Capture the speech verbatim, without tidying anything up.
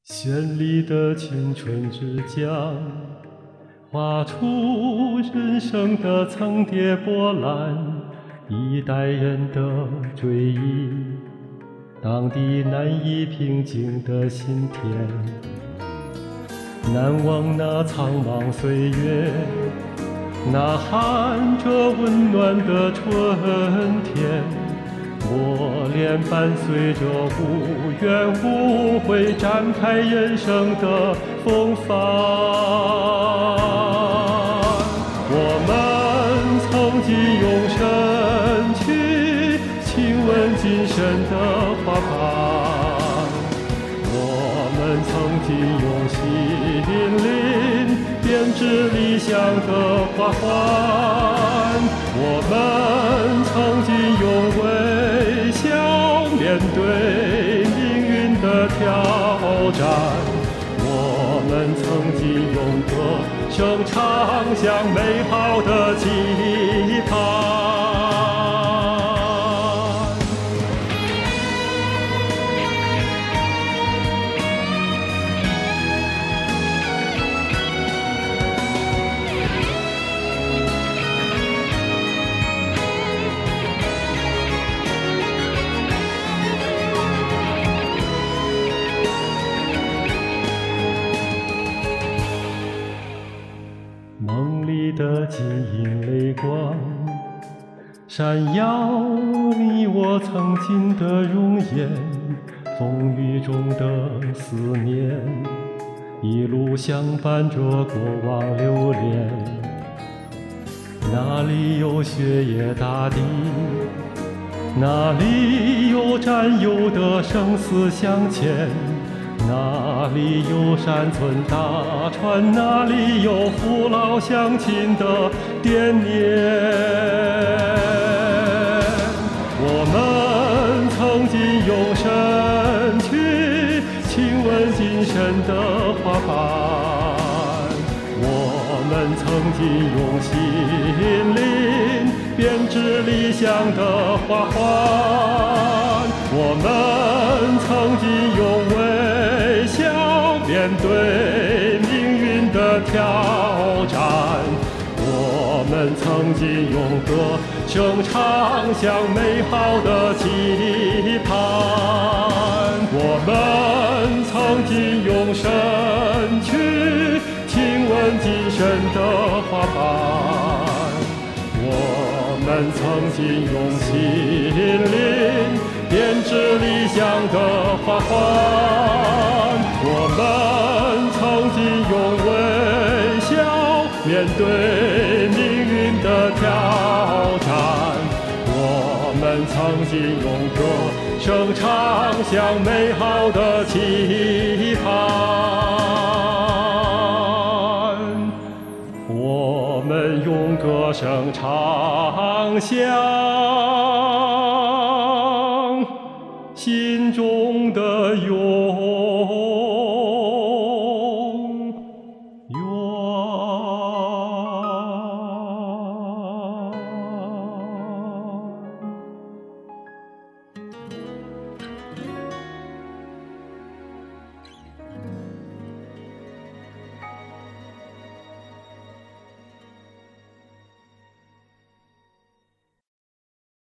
绚丽的青春之江，画出人生的层叠波澜，一代人的追忆，荡涤难以平静的心田。难忘那苍茫岁月，呐喊着温暖的春天。磨练伴随着无怨无悔，展开人生的风帆。我们曾经用身躯亲吻今生的花瓣，我们曾经用心灵编织理想的花环，我们曾经用微笑面对命运的挑战，我们曾经用歌声唱响美好的期盼。梦里的晶莹泪光，闪耀你我曾经的容颜。风雨中的思念，一路相伴着过往流连。哪里有雪野大地，哪里有战友的生死相牵。哪里有山村大船，哪里有父老乡亲的惦念。我们曾经用身躯亲吻今生的花瓣，我们曾经用心灵编织理想的花环，我们曾经用微笑面对命运的挑战，我们曾经用歌声唱响美好的期盼，我们曾经用身躯亲吻今生的花瓣，我们曾经用心灵编织理想的花环，我们曾经用微笑面对命运的挑战，我们曾经用歌声唱响美好的期盼，我们用歌声唱响